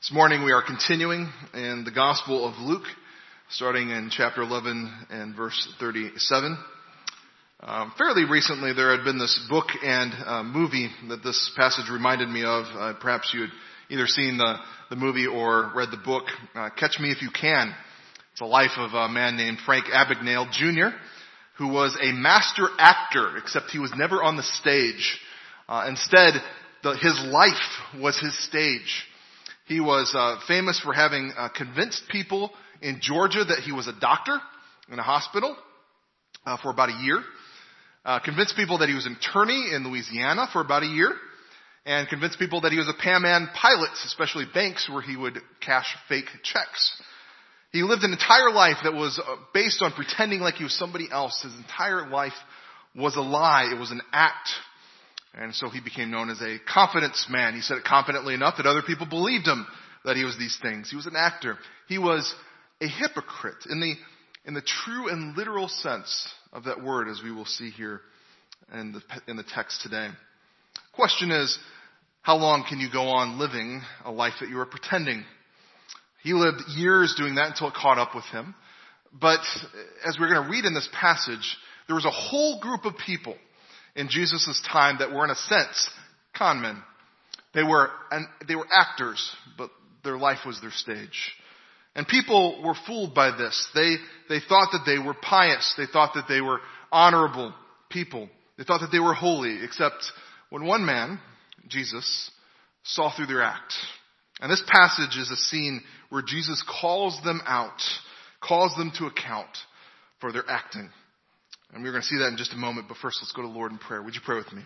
This morning we are continuing in the Gospel of Luke, starting in chapter 11 and verse 37. Fairly recently there had been this book and movie that this passage reminded me of. Perhaps you had either seen the movie or read the book, Catch Me If You Can. It's the life of a man named Frank Abagnale Jr., who was a master actor, except he was never on the stage. Instead, his life was his stage. He was famous for having convinced people in Georgia that he was a doctor in a hospital for about a year. Convinced people that he was an attorney in Louisiana for about a year. And convinced people that he was a Pan Am pilot, especially banks where he would cash fake checks. He lived an entire life that was based on pretending like he was somebody else. His entire life was a lie. It was an act. And so he became known as a confidence man. He said it confidently enough that other people believed him that he was these things. He was an actor. He was a hypocrite in the true and literal sense of that word, as we will see here in the text today. Question is, how long can you go on living a life that you are pretending? He lived years doing that until it caught up with him. But as we're going to read in this passage, there was a whole group of people in Jesus' time that were, in a sense, con men. They were actors, but their life was their stage. And people were fooled by this. They thought that they were pious. They thought that they were honorable people. They thought that they were holy, except when one man, Jesus, saw through their act. And this passage is a scene where Jesus calls them out, calls them to account for their acting. And we're going to see that in just a moment, but first let's go to the Lord in prayer. Would you pray with me?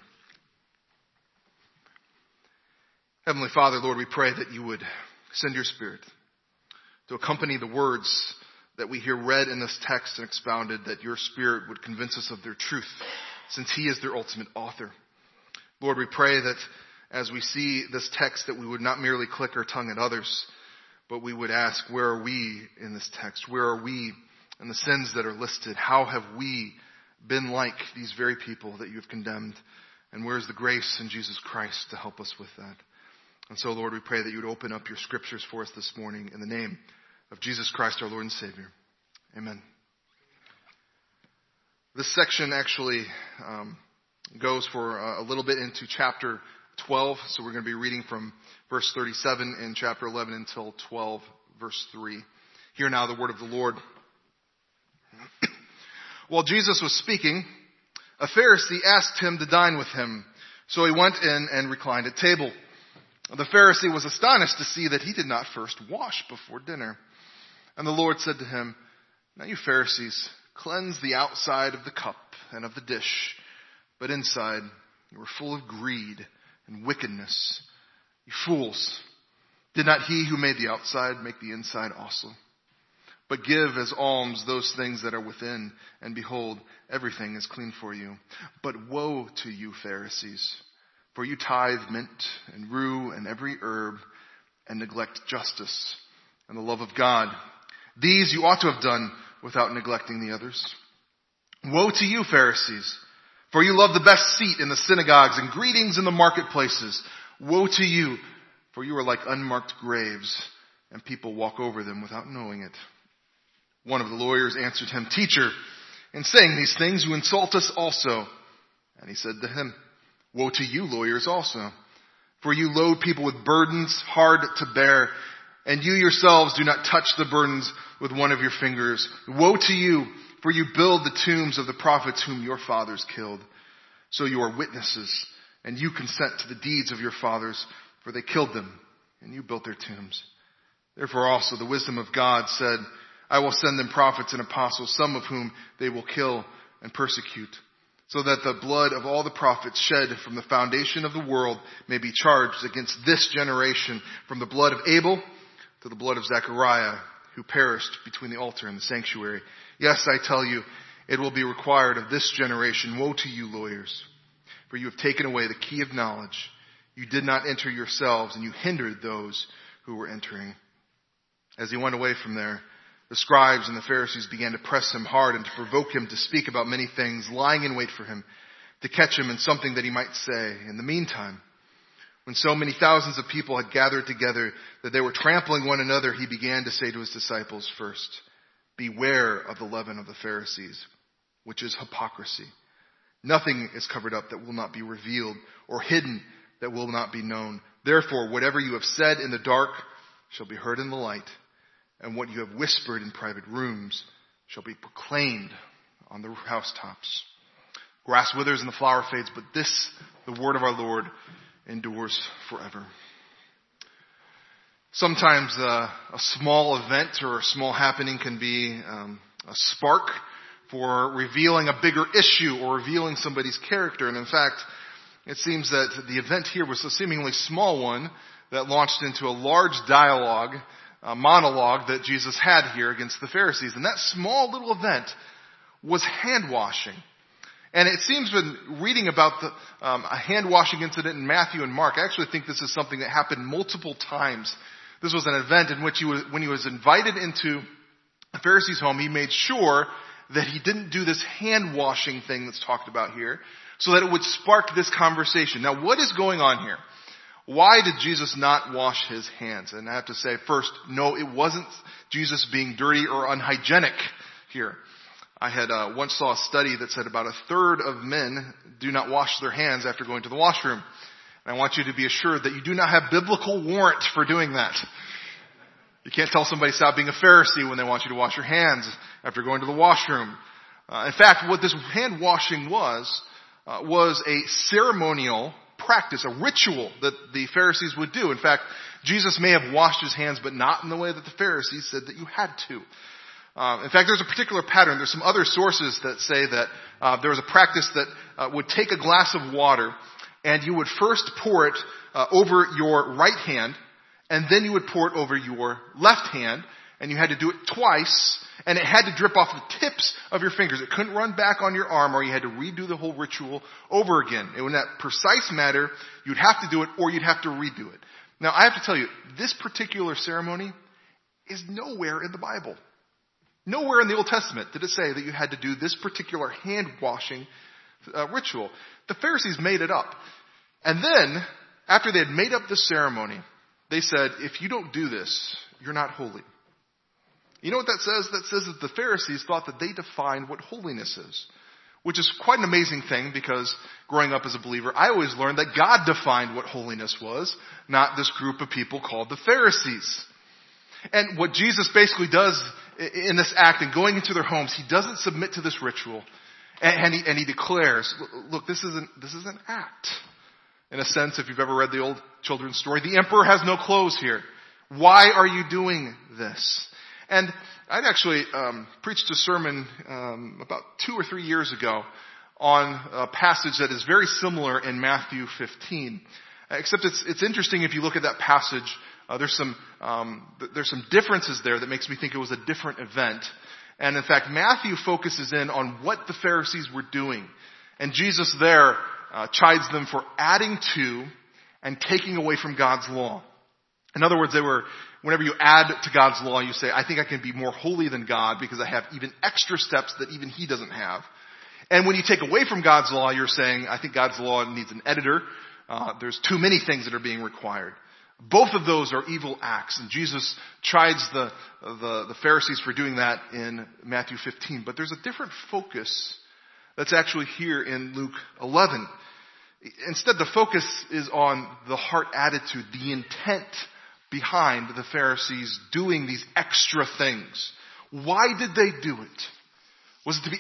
Heavenly Father, Lord, we pray that you would send your Spirit to accompany the words that we hear read in this text and expounded, that your Spirit would convince us of their truth, since he is their ultimate author. Lord, we pray that as we see this text, that we would not merely click our tongue at others, but we would ask, where are we in this text? Where are we in the sins that are listed? How have we been like these very people that you have condemned? And where is the grace in Jesus Christ to help us with that? And so, Lord, we pray that you would open up your scriptures for us this morning in the name of Jesus Christ, our Lord and Savior. Amen. This section actually goes for a little bit into chapter 12. So we're going to be reading from verse 37 in chapter 11 until 12, verse 3. Hear now the word of the Lord. While Jesus was speaking, a Pharisee asked him to dine with him. So he went in and reclined at table. The Pharisee was astonished to see that he did not first wash before dinner. And the Lord said to him, "Now you Pharisees, cleanse the outside of the cup and of the dish, but inside you are full of greed and wickedness. You fools, did not he who made the outside make the inside also? But give as alms those things that are within, and behold, everything is clean for you. But woe to you, Pharisees, for you tithe mint and rue and every herb, and neglect justice and the love of God. These you ought to have done without neglecting the others. Woe to you, Pharisees, for you love the best seat in the synagogues and greetings in the marketplaces. Woe to you, for you are like unmarked graves, and people walk over them without knowing it." One of the lawyers answered him, "Teacher, in saying these things you insult us also." And he said to him, "Woe to you, lawyers, also, for you load people with burdens hard to bear, and you yourselves do not touch the burdens with one of your fingers. Woe to you, for you build the tombs of the prophets whom your fathers killed. So you are witnesses, and you consent to the deeds of your fathers, for they killed them, and you built their tombs. Therefore also the wisdom of God said, I will send them prophets and apostles, some of whom they will kill and persecute, so that the blood of all the prophets shed from the foundation of the world may be charged against this generation, from the blood of Abel to the blood of Zechariah, who perished between the altar and the sanctuary. Yes, I tell you, it will be required of this generation. Woe to you, lawyers, for you have taken away the key of knowledge. You did not enter yourselves, and you hindered those who were entering." As he went away from there, the scribes and the Pharisees began to press him hard and to provoke him to speak about many things, lying in wait for him, to catch him in something that he might say. In the meantime, When so many thousands of people had gathered together that they were trampling one another, he began to say to his disciples first, "Beware of the leaven of the Pharisees, which is hypocrisy. Nothing is covered up that will not be revealed, or hidden that will not be known. Therefore, whatever you have said in the dark shall be heard in the light, and what you have whispered in private rooms shall be proclaimed on the housetops." Grass withers and the flower fades, but this, the word of our Lord, endures forever. Sometimes a small event or a small happening can be a spark for revealing a bigger issue or revealing somebody's character. And in fact, it seems that the event here was a seemingly small one that launched into a large dialogue, a monologue that Jesus had here against the Pharisees. And that small little event was hand washing. And it seems when reading about a hand-washing incident in Matthew and Mark, I actually think this is something that happened multiple times. This was an event in which when he was invited into the Pharisee's home, he made sure that he didn't do this hand-washing thing that's talked about here, so that it would spark this conversation. Now, what is going on here? Why did Jesus not wash his hands? And I have to say first, no, it wasn't Jesus being dirty or unhygienic here. I had once saw a study that said about a third of men do not wash their hands after going to the washroom. And I want you to be assured that you do not have biblical warrant for doing that. You can't tell somebody stop being a Pharisee when they want you to wash your hands after going to the washroom. In fact, what this hand washing was a ceremonial practice, a ritual that the Pharisees would do. In fact, Jesus may have washed his hands, but not in the way that the Pharisees said that you had to. In fact, there's a particular pattern. There's some other sources that say that there was a practice that would take a glass of water and you would first pour it over your right hand, and then you would pour it over your left hand, and you had to do it twice, and it had to drip off the tips of your fingers. It couldn't run back on your arm, or you had to redo the whole ritual over again. And in that precise matter, you'd have to do it, or you'd have to redo it. Now, I have to tell you, this particular ceremony is nowhere in the Bible. Nowhere in the Old Testament did it say that you had to do this particular hand-washing ritual. The Pharisees made it up. And then, after they had made up the ceremony, they said, if you don't do this, you're not holy. You know what that says? That says that the Pharisees thought that they defined what holiness is, which is quite an amazing thing because growing up as a believer, I always learned that God defined what holiness was, not this group of people called the Pharisees. And what Jesus basically does in this act and going into their homes, he doesn't submit to this ritual. And he declares, look, this is an act. In a sense, if you've ever read the old children's story, the emperor has no clothes here. Why are you doing this? And I'd actually preached a sermon about 2 or 3 years ago on a passage that is very similar in Matthew 15. Except it's interesting if you look at that passage. There's some differences there that makes me think it was a different event. And in fact, Matthew focuses in on what the Pharisees were doing. And Jesus there chides them for adding to and taking away from God's law. In other words, whenever you add to God's law, you say, I think I can be more holy than God because I have even extra steps that even he doesn't have. And when you take away from God's law, you're saying, I think God's law needs an editor. There's too many things that are being required. Both of those are evil acts, and Jesus chides the Pharisees for doing that in Matthew 15. But there's a different focus that's actually here in Luke 11. Instead, the focus is on the heart attitude, the intent behind the Pharisees doing these extra things. Why did they do it? Was it to be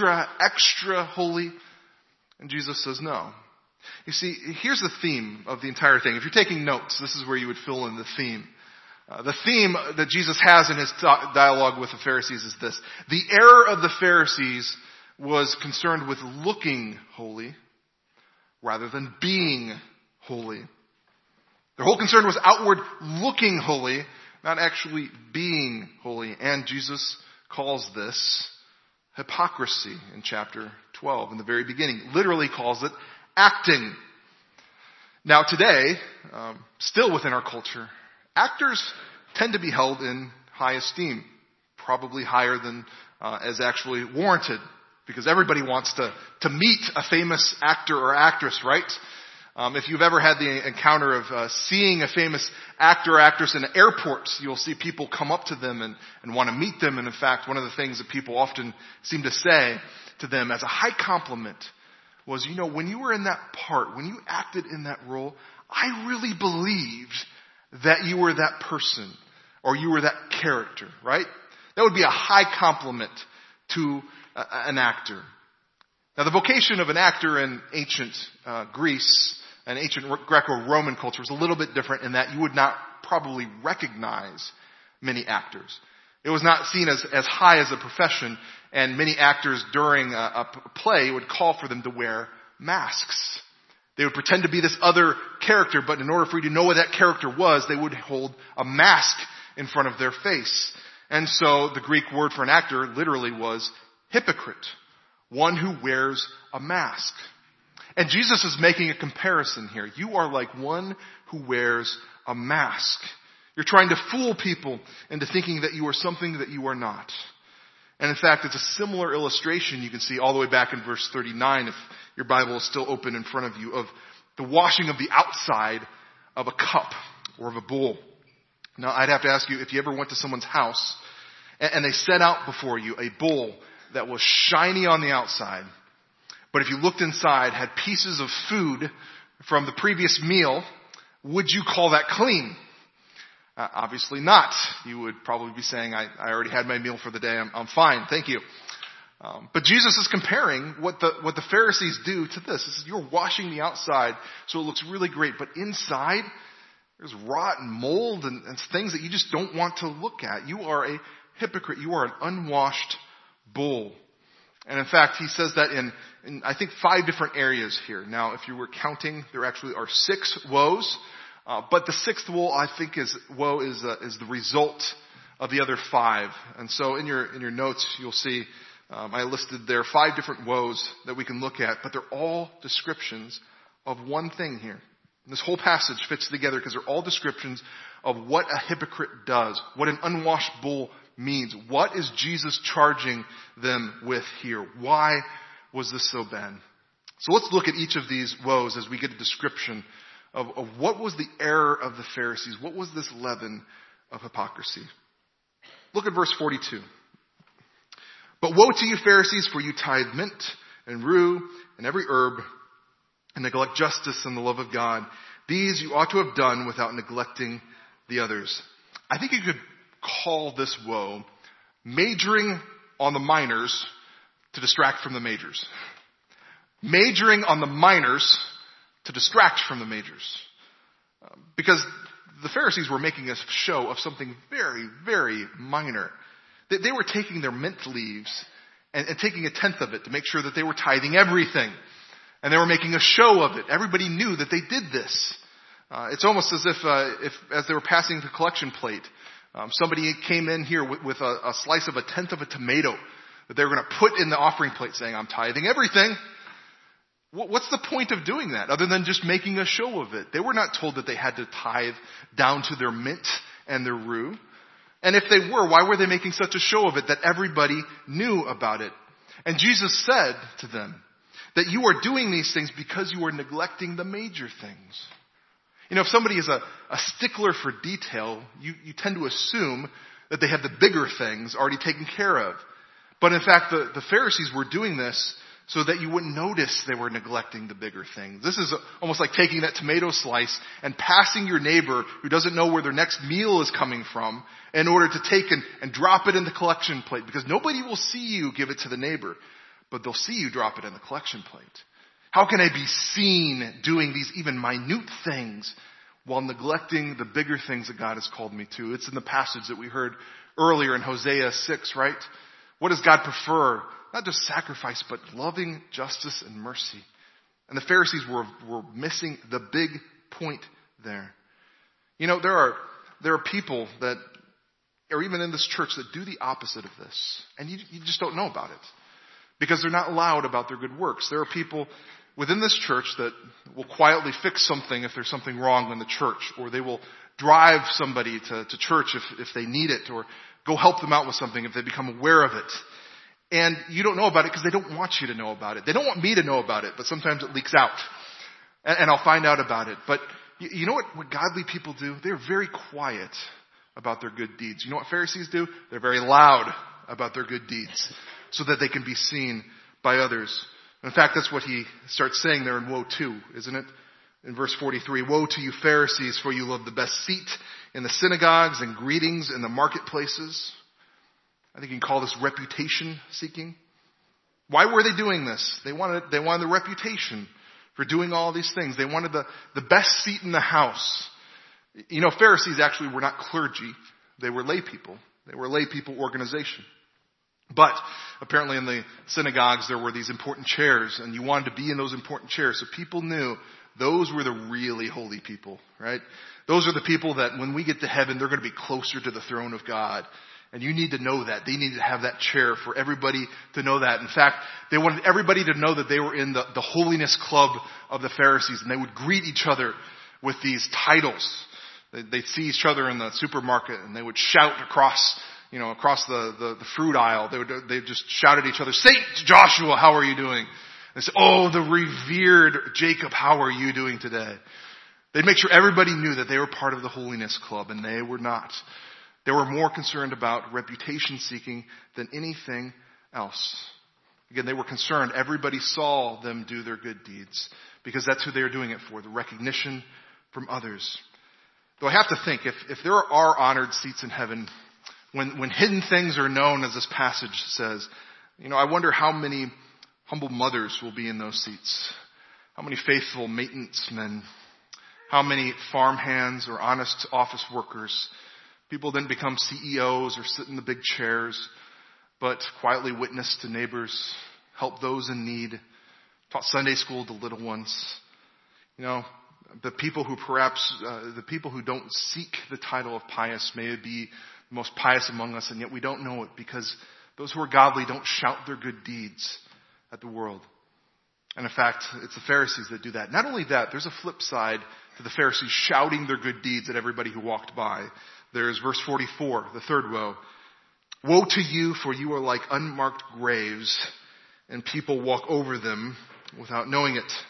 extra holy? And Jesus says no. You see, here's the theme of the entire thing. If you're taking notes, this is where you would fill in the theme. The theme that Jesus has in his dialogue with the Pharisees is this. The error of the Pharisees was concerned with looking holy rather than being holy. Their whole concern was outward looking holy, not actually being holy. And Jesus calls this hypocrisy in chapter 12 in the very beginning. Literally calls it acting. Now today, still within our culture, actors tend to be held in high esteem, probably higher than as actually warranted, because everybody wants to meet a famous actor or actress, right? If you've ever had the encounter of seeing a famous actor or actress in airports, you'll see people come up to them and want to meet them. And in fact, one of the things that people often seem to say to them as a high compliment was, when you were in that part, when you acted in that role, I really believed that you were that person or you were that character, right? That would be a high compliment to an actor. Now, the vocation of an actor in ancient Greece and ancient Greco-Roman culture was a little bit different in that you would not probably recognize many actors. It was not seen as high as a profession, and many actors during a play would call for them to wear masks. They would pretend to be this other character, but in order for you to know what that character was, they would hold a mask in front of their face. And so the Greek word for an actor literally was hypocrite, one who wears a mask. And Jesus is making a comparison here. You are like one who wears a mask. You're trying to fool people into thinking that you are something that you are not. And in fact, it's a similar illustration you can see all the way back in verse 39, if your Bible is still open in front of you, of the washing of the outside of a cup or of a bowl. Now, I'd have to ask you, if you ever went to someone's house and they set out before you a bowl that was shiny on the outside, but if you looked inside, had pieces of food from the previous meal, would you call that clean? Obviously not. You would probably be saying, I already had my meal for the day. I'm fine. Thank you. But Jesus is comparing what the Pharisees do to this. This is, you're washing the outside so it looks really great, but inside there's rot and mold and things that you just don't want to look at. You are a hypocrite. You are an unwashed bull. And in fact, he says that in I think 5 different areas here. Now, if you were counting, there actually are 6 woes. But the 6th woe, I think, is the result of the other 5. And so in your notes, you'll see I listed there 5 different woes that we can look at, but they're all descriptions of one thing here. And this whole passage fits together because they're all descriptions of what a hypocrite does, what an unwashed bull means. What is Jesus charging them with here? Why was this so bad? So let's look at each of these woes as we get a description of what was the error of the Pharisees. What was this leaven of hypocrisy? Look at verse 42. But woe to you, Pharisees, for you tithe mint and rue and every herb and neglect justice and the love of God. These you ought to have done without neglecting the others. I think you could call this woe majoring on the minors to distract from the majors. Majoring on the minors to distract from the majors. Because the Pharisees were making a show of something very, very minor. They were taking their mint leaves and taking 1/10 of it to make sure that they were tithing everything. And they were making a show of it. Everybody knew that they did this. It's almost as if as they were passing the collection plate, somebody came in here with a slice of 1/10 of a tomato that they were going to put in the offering plate saying, I'm tithing everything. What's the point of doing that other than just making a show of it? They were not told that they had to tithe down to their mint and their rue. And if they were, why were they making such a show of it that everybody knew about it? And Jesus said to them that you are doing these things because you are neglecting the major things. If somebody is a stickler for detail, you tend to assume that they have the bigger things already taken care of. But in fact, the Pharisees were doing this so that you wouldn't notice they were neglecting the bigger things. This is almost like taking that tomato slice and passing your neighbor who doesn't know where their next meal is coming from in order to take and drop it in the collection plate. Because nobody will see you give it to the neighbor, but they'll see you drop it in the collection plate. How can I be seen doing these even minute things while neglecting the bigger things that God has called me to? It's in the passage that we heard earlier in Hosea 6, right? What does God prefer? Not just sacrifice, but loving justice and mercy. And the Pharisees were missing the big point there. There are people that are even in this church that do the opposite of this. And you just don't know about it. Because they're not loud about their good works. There are people within this church that will quietly fix something if there's something wrong in the church. Or they will drive somebody to church if they need it. Or go help them out with something if they become aware of it. And you don't know about it because they don't want you to know about it. They don't want me to know about it, but sometimes it leaks out. And I'll find out about it. But you know what godly people do? They're very quiet about their good deeds. You know what Pharisees do? They're very loud about their good deeds so that they can be seen by others. In fact, that's what he starts saying there in Woe 2, isn't it? In verse 43, "Woe to you Pharisees, for you love the best seat in the synagogues and greetings in the marketplaces." I think you can call this reputation seeking. Why were they doing this? They wanted the reputation for doing all these things. They wanted the best seat in the house. You know, Pharisees actually were not clergy. They were lay people. They were a lay people organization. But apparently in the synagogues there were these important chairs, and you wanted to be in those important chairs. So people knew those were the really holy people, right? Those are the people that when we get to heaven, they're going to be closer to the throne of God. And you need to know that. They need to have that chair for everybody to know that. In fact, they wanted everybody to know that they were in the holiness club of the Pharisees. And they would greet each other with these titles. They'd see each other in the supermarket and they would shout across the fruit aisle. They'd just shout at each other, "Saint Joshua, how are you doing?" They say, "Oh, the revered Jacob, how are you doing today?" They'd make sure everybody knew that they were part of the holiness club, and they were not. They were more concerned about reputation seeking than anything else. Again, they were concerned everybody saw them do their good deeds because that's who they were doing it for, the recognition from others. Though I have to think, if there are honored seats in heaven, when hidden things are known, as this passage says, I wonder how many humble mothers will be in those seats. How many faithful maintenance men? How many farm hands or honest office workers? People didn't become CEOs or sit in the big chairs, but quietly witness to neighbors, help those in need, taught Sunday school to little ones. The people who don't seek the title of pious may be the most pious among us, and yet we don't know it because those who are godly don't shout their good deeds at the world. And in fact, it's the Pharisees that do that. Not only that, there's a flip side to the Pharisees shouting their good deeds at everybody who walked by. There's verse 44, the third woe. "Woe to you, for you are like unmarked graves, and people walk over them without knowing it."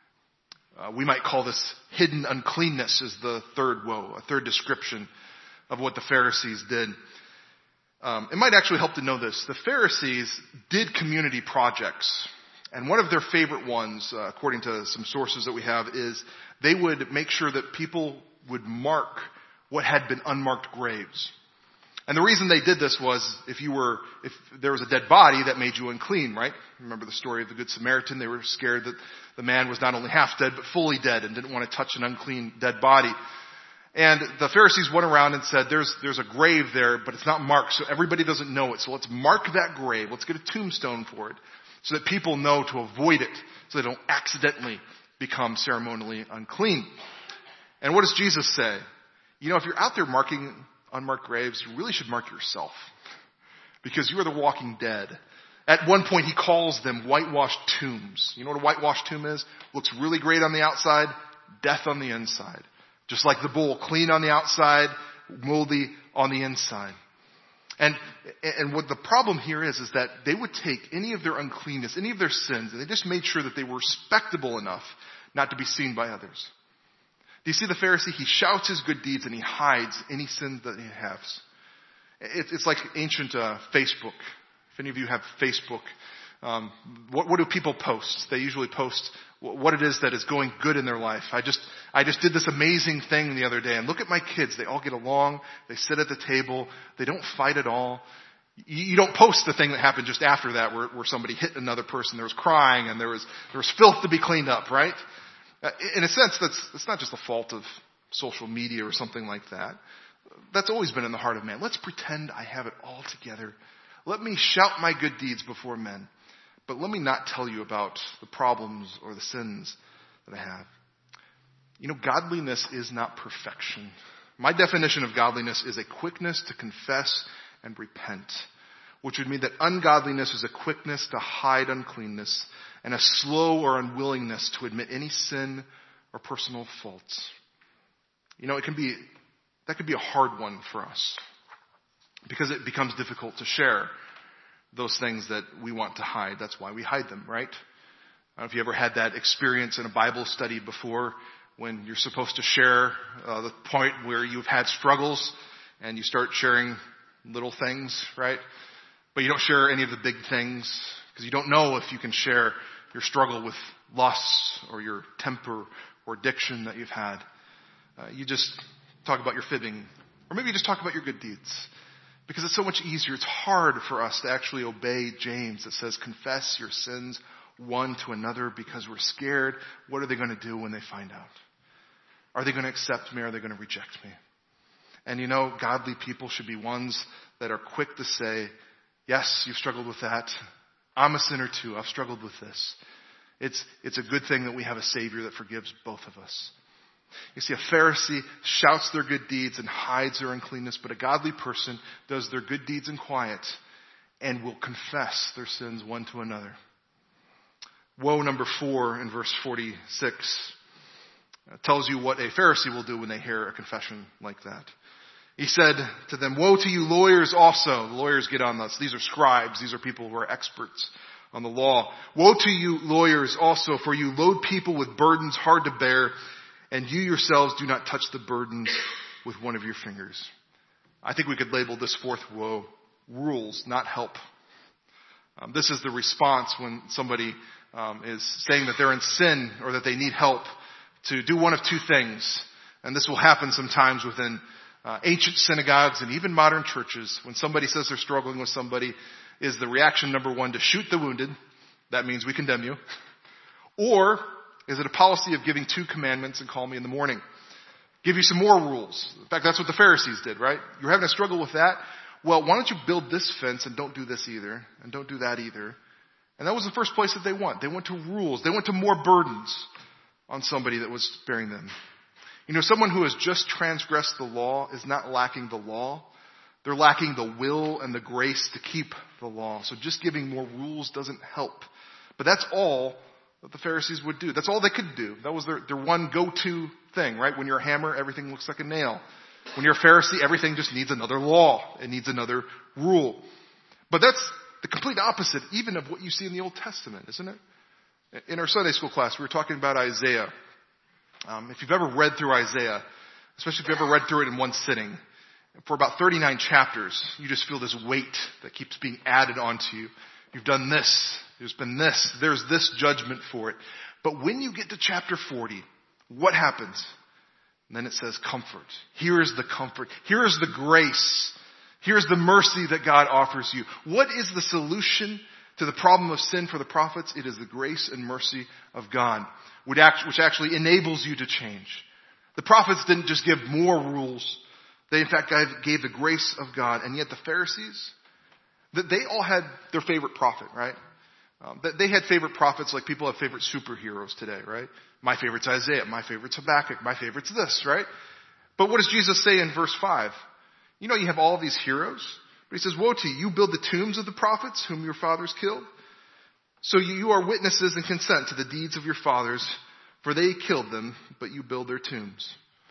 We might call this hidden uncleanness is the third woe, a third description of what the Pharisees did. It might actually help to know this. The Pharisees did community projects. And one of their favorite ones, according to some sources that we have, is they would make sure that people would mark what had been unmarked graves. And the reason they did this was if there was a dead body, that made you unclean, right? Remember the story of the Good Samaritan? They were scared that the man was not only half dead, but fully dead and didn't want to touch an unclean dead body. And the Pharisees went around and said, there's a grave there, but it's not marked, so everybody doesn't know it. So let's mark that grave. Let's get a tombstone for it so that people know to avoid it, so they don't accidentally become ceremonially unclean. And what does Jesus say? If you're out there marking unmarked graves, you really should mark yourself because you are the walking dead. At one point, he calls them whitewashed tombs. You know what a whitewashed tomb is? Looks really great on the outside, death on the inside. Just like the bull, clean on the outside, moldy on the inside. And what the problem here is that they would take any of their uncleanness, any of their sins, and they just made sure that they were respectable enough not to be seen by others. Do you see the Pharisee? He shouts his good deeds and he hides any sin that he has. It's like ancient Facebook. If any of you have Facebook, what do people post? They usually post what it is that is going good in their life. I just did this amazing thing the other day, and look at my kids. They all get along. They sit at the table. They don't fight at all. You don't post the thing that happened just after that where somebody hit another person. There was crying and there was filth to be cleaned up, right? In a sense, that's not just the fault of social media or something like that. That's always been in the heart of man. Let's pretend I have it all together. Let me shout my good deeds before men. But let me not tell you about the problems or the sins that I have. Godliness is not perfection. My definition of godliness is a quickness to confess and repent, which would mean that ungodliness is a quickness to hide uncleanness and a slow or unwillingness to admit any sin or personal faults. That could be a hard one for us because it becomes difficult to share those things that we want to hide. That's why we hide them, right? I don't know if you ever had that experience in a Bible study before when you're supposed to share the point where you've had struggles and you start sharing little things, right? But you don't share any of the big things because you don't know if you can share your struggle with lust or your temper or addiction that you've had. You just talk about your fibbing, or maybe you just talk about your good deeds, because it's so much easier. It's hard for us to actually obey James that says confess your sins one to another because we're scared. What are they going to do when they find out? Are they going to accept me or are they going to reject me? And godly people should be ones that are quick to say, yes, you've struggled with that. I'm a sinner too. I've struggled with this. It's a good thing that we have a Savior that forgives both of us. You see, a Pharisee shouts their good deeds and hides their uncleanness, but a godly person does their good deeds in quiet and will confess their sins one to another. Woe number 4 in verse 46 tells you what a Pharisee will do when they hear a confession like that. He said to them, woe to you lawyers also. The lawyers get on this. These are scribes. These are people who are experts on the law. Woe to you lawyers also, for you load people with burdens hard to bear, and you yourselves do not touch the burden with one of your fingers. I think we could label this fourth woe, rules, not help. This is the response when somebody is saying that they're in sin or that they need help to do one of two things. And this will happen sometimes within ancient synagogues and even modern churches. When somebody says they're struggling with somebody, is the reaction number 1 to shoot the wounded? That means we condemn you. Or is it a policy of giving 2 commandments and call me in the morning? Give you some more rules. In fact, that's what the Pharisees did, right? You're having a struggle with that? Well, why don't you build this fence and don't do this either, and don't do that either? And that was the first place that they went. They went to rules. They went to more burdens on somebody that was bearing them. Someone who has just transgressed the law is not lacking the law. They're lacking the will and the grace to keep the law. So just giving more rules doesn't help. But that's all that the Pharisees would do. That's all they could do. That was their one go-to thing, right? When you're a hammer, everything looks like a nail. When you're a Pharisee, everything just needs another law. It needs another rule. But that's the complete opposite even of what you see in the Old Testament, isn't it? In our Sunday school class, we were talking about Isaiah. If you've ever read through Isaiah, especially if you've ever read through it in one sitting, for about 39 chapters, you just feel this weight that keeps being added onto you. You've done this. There's been this. There's this judgment for it. But when you get to chapter 40, what happens? And then it says comfort. Here is the comfort. Here is the grace. Here's the mercy that God offers you. What is the solution to the problem of sin for the prophets? It is the grace and mercy of God, which actually enables you to change. The prophets didn't just give more rules. They, in fact, gave the grace of God. And yet the Pharisees, they all had their favorite prophet, right? They had favorite prophets like people have favorite superheroes today, right? My favorite's Isaiah. My favorite's Habakkuk. My favorite's this, right? But what does Jesus say in verse 5? You have all these heroes. But he says, woe to you. You build the tombs of the prophets whom your fathers killed. So you are witnesses and consent to the deeds of your fathers, for they killed them, but you build their tombs.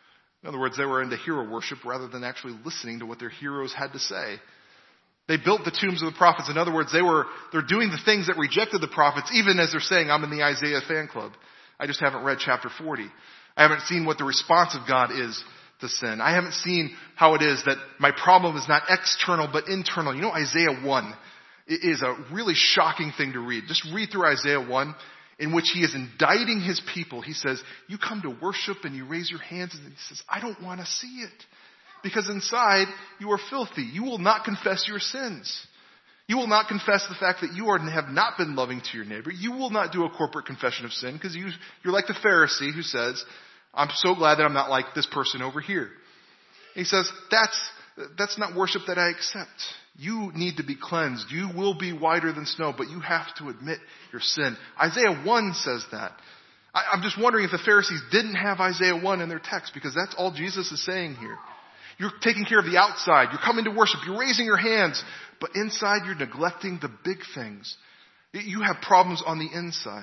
In other words, they were into hero worship rather than actually listening to what their heroes had to say. They built the tombs of the prophets. In other words, they're doing the things that rejected the prophets, even as they're saying, I'm in the Isaiah fan club. I just haven't read chapter 40. I haven't seen what the response of God is to sin. I haven't seen how it is that my problem is not external but internal. Isaiah 1 is a really shocking thing to read. Just read through Isaiah 1, in which he is indicting his people. He says, you come to worship and you raise your hands, and he says, I don't want to see it. Because inside, you are filthy. You will not confess your sins. You will not confess the fact that you have not been loving to your neighbor. You will not do a corporate confession of sin because you're like the Pharisee who says, I'm so glad that I'm not like this person over here. He says, that's not worship that I accept. You need to be cleansed. You will be whiter than snow, but you have to admit your sin. Isaiah 1 says that. I'm just wondering if the Pharisees didn't have Isaiah 1 in their text, because that's all Jesus is saying here. You're taking care of the outside. You're coming to worship. You're raising your hands. But inside, you're neglecting the big things. You have problems on the inside.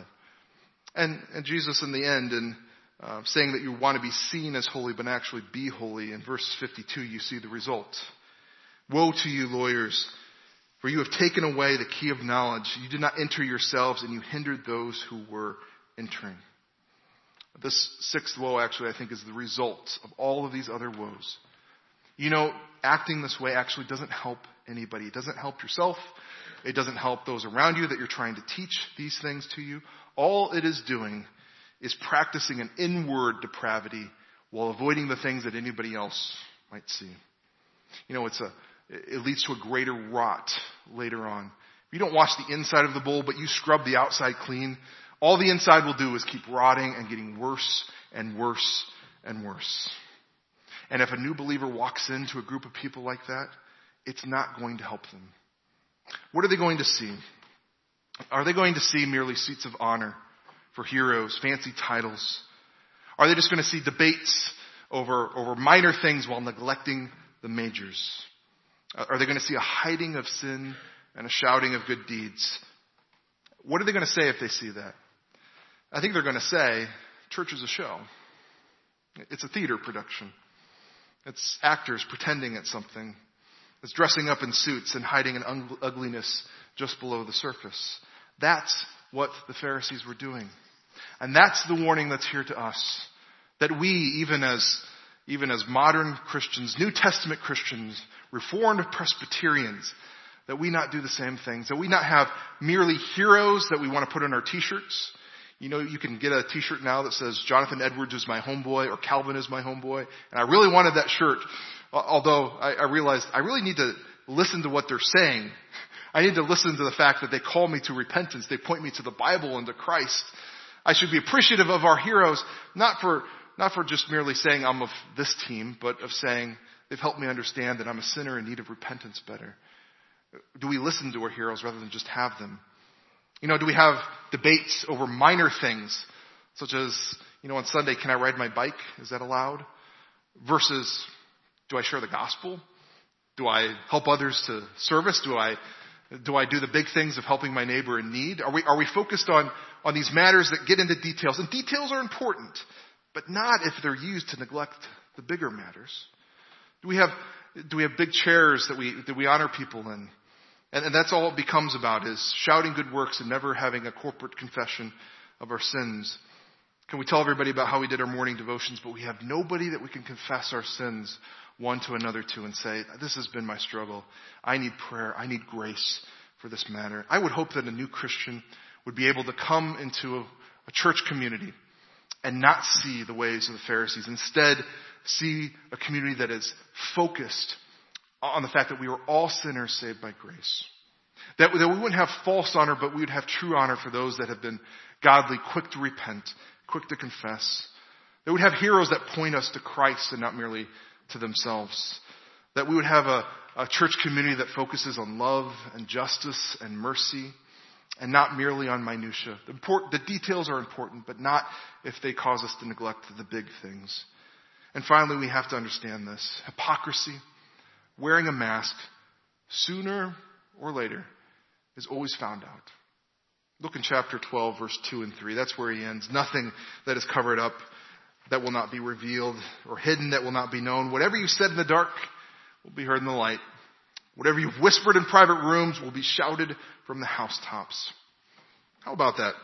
And Jesus, in the end, saying that you want to be seen as holy, but actually be holy, in verse 52, you see the result. Woe to you, lawyers. For you have taken away the key of knowledge. You did not enter yourselves, and you hindered those who were entering. This sixth woe, actually, I think, is the result of all of these other woes. You know, acting this way actually doesn't help anybody. It doesn't help yourself. It doesn't help those around you that you're trying to teach these things to you. All it is doing is practicing an inward depravity while avoiding the things that anybody else might see. You know, it leads to a greater rot later on. If you don't wash the inside of the bowl, but you scrub the outside clean, all the inside will do is keep rotting and getting worse and worse and worse. And if a new believer walks into a group of people like that, it's not going to help them. What are they going to see? Are they going to see merely seats of honor for heroes, fancy titles? Are they just going to see debates over minor things while neglecting the majors? Are they going to see a hiding of sin and a shouting of good deeds? What are they going to say if they see that? I think they're going to say, church is a show. It's a theater production. It's actors pretending it's something. It's dressing up in suits and hiding an ugliness just below the surface. That's what the Pharisees were doing. And that's the warning that's here to us. That we, even as modern Christians, New Testament Christians, Reformed Presbyterians, that we not do the same things. That we not have merely heroes that we want to put on our t-shirts. You know, you can get a t-shirt now that says Jonathan Edwards is my homeboy or Calvin is my homeboy. And I really wanted that shirt. Although I realized I really need to listen to what they're saying. I need to listen to the fact that they call me to repentance. They point me to the Bible and to Christ. I should be appreciative of our heroes, not for just merely saying I'm of this team, but of saying they've helped me understand that I'm a sinner in need of repentance better. Do we listen to our heroes rather than just have them? You know, do we have debates over minor things, such as, you know, on Sunday, can I ride my bike? Is that allowed? Versus, do I share the gospel? Do I help others to service? Do I do the big things of helping my neighbor in need? Are we focused on these matters that get into details? And details are important, but not if they're used to neglect the bigger matters. Do we have big chairs that we honor people in? And that's all it becomes about, is shouting good works and never having a corporate confession of our sins. Can we tell everybody about how we did our morning devotions, but we have nobody that we can confess our sins one to another to and say, this has been my struggle. I need prayer. I need grace for this matter. I would hope that a new Christian would be able to come into a church community and not see the ways of the Pharisees. Instead, see a community that is focused on the fact that we are all sinners saved by grace. That we wouldn't have false honor, but we would have true honor for those that have been godly, quick to repent, quick to confess. That we would have heroes that point us to Christ and not merely to themselves. That we would have a church community that focuses on love and justice and mercy and not merely on minutia. The details are important, but not if they cause us to neglect the big things. And finally, we have to understand this. Hypocrisy, wearing a mask, sooner or later, is always found out. Look in chapter 12, verse 2 and 3. That's where he ends. Nothing that is covered up that will not be revealed, or hidden that will not be known. Whatever you said in the dark will be heard in the light. Whatever you've whispered in private rooms will be shouted from the housetops. How about that?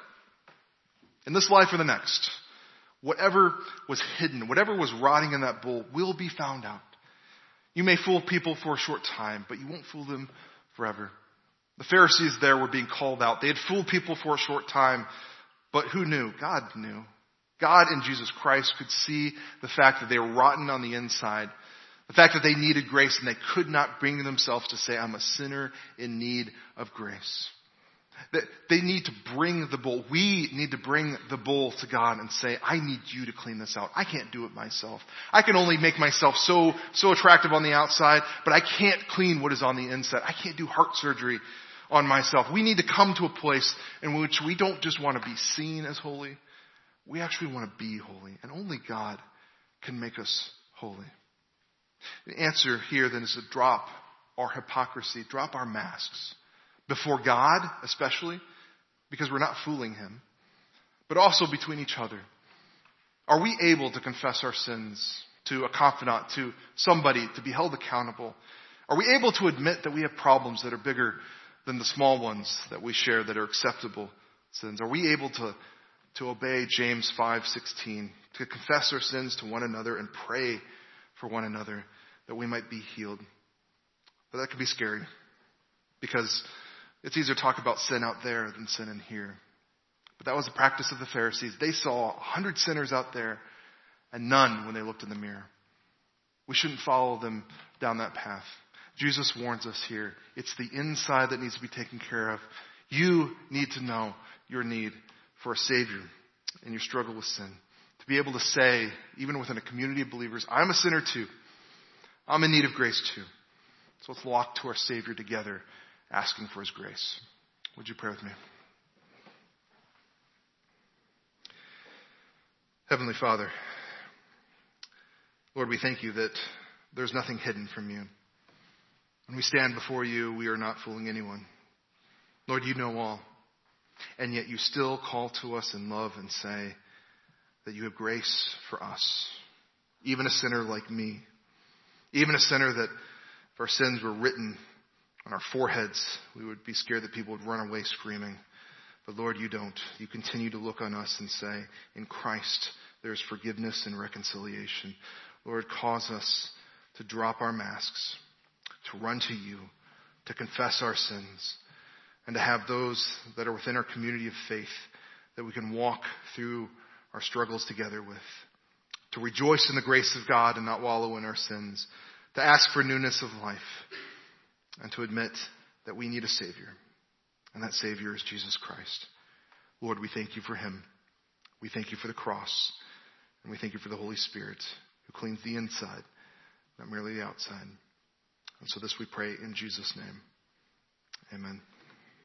In this life or the next, whatever was hidden, whatever was rotting in that bowl will be found out. You may fool people for a short time, but you won't fool them forever. The Pharisees there were being called out. They had fooled people for a short time, but who knew? God knew. God in Jesus Christ could see the fact that they were rotten on the inside, the fact that they needed grace and they could not bring themselves to say, I'm a sinner in need of grace. That they need to bring the bowl. We need to bring the bowl to God and say, I need you to clean this out. I can't do it myself. I can only make myself so attractive on the outside, but I can't clean what is on the inside. I can't do heart surgery on myself. We need to come to a place in which we don't just want to be seen as holy. We actually want to be holy. And only God can make us holy. The answer here then is to drop our hypocrisy, drop our masks. Before God, especially, because we're not fooling Him, but also between each other. Are we able to confess our sins to a confidant, to somebody, to be held accountable? Are we able to admit that we have problems that are bigger than the small ones that we share that are acceptable sins? Are we able to obey James 5:16, to confess our sins to one another and pray for one another that we might be healed? But that can be scary because it's easier to talk about sin out there than sin in here. But that was the practice of the Pharisees. They saw 100 sinners out there and none when they looked in the mirror. We shouldn't follow them down that path. Jesus warns us here. It's the inside that needs to be taken care of. You need to know your need for a Savior in your struggle with sin. To be able to say, even within a community of believers, I'm a sinner too. I'm in need of grace too. So let's walk to our Savior together, asking for His grace. Would you pray with me? Heavenly Father, Lord, we thank you that there's nothing hidden from you. When we stand before you, we are not fooling anyone. Lord, you know all. And yet you still call to us in love and say that you have grace for us. Even a sinner like me. Even a sinner that if our sins were written on our foreheads, we would be scared that people would run away screaming. But Lord, you don't. You continue to look on us and say, in Christ there is forgiveness and reconciliation. Lord, cause us to drop our masks, to run to you, to confess our sins, and to have those that are within our community of faith that we can walk through our struggles together with, to rejoice in the grace of God and not wallow in our sins, to ask for newness of life, and to admit that we need a Savior, and that Savior is Jesus Christ. Lord, we thank you for Him. We thank you for the cross, and we thank you for the Holy Spirit who cleans the inside, not merely the outside. And so this we pray in Jesus' name. Amen.